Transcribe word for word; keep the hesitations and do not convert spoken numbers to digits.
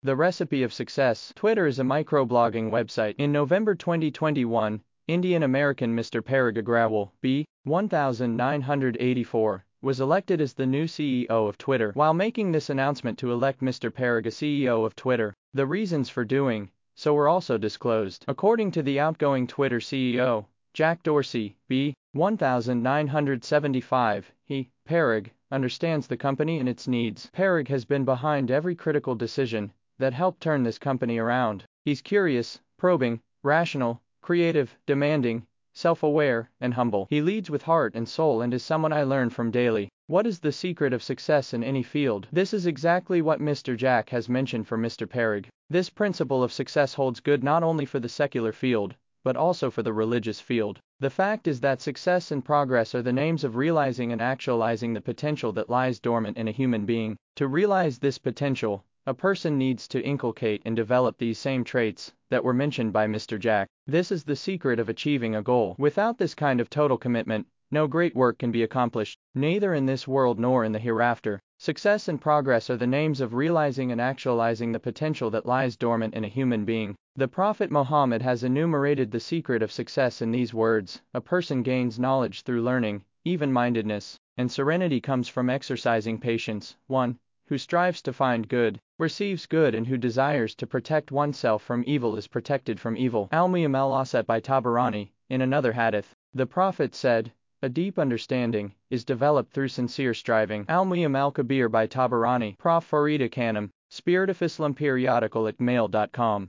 The Recipe of Success. Twitter is a microblogging website. In November twenty twenty-one, Indian-American Mister Parag Agrawal, B. nineteen eighty-four, was elected as the new C E O of Twitter. While making this announcement to elect Mister Parag as C E O of Twitter, the reasons for doing so were also disclosed. According to the outgoing Twitter C E O, Jack Dorsey, B. nineteen seventy-five, he, Parag, understands the company and its needs. Parag has been behind every critical decision that helped turn this company around. He's curious, probing, rational, creative, demanding, self-aware, and humble. He leads with heart and soul and is someone I learn from daily. What is the secret of success in any field? This is exactly what Mister Jack has mentioned for Mister Parag. This principle of success holds good not only for the secular field, but also for the religious field. The fact is that success and progress are the names of realizing and actualizing the potential that lies dormant in a human being. To realize this potential, a person needs to inculcate and develop these same traits that were mentioned by Mister Jack. This is the secret of achieving a goal. Without this kind of total commitment, no great work can be accomplished, neither in this world nor in the hereafter. Success and progress are the names of realizing and actualizing the potential that lies dormant in a human being. The Prophet Muhammad has enumerated the secret of success in these words: a person gains knowledge through learning, even-mindedness, and serenity comes from exercising patience. one. Who strives to find good, receives good, and who desires to protect oneself from evil is protected from evil. Al-Mu'min al-Asat by Tabarani. In another hadith, the Prophet said, a deep understanding is developed through sincere striving. Al-Mu'min al-Kabir by Tabarani. Prof Farida Khanum, Spirit of Islam periodical at mail dot com.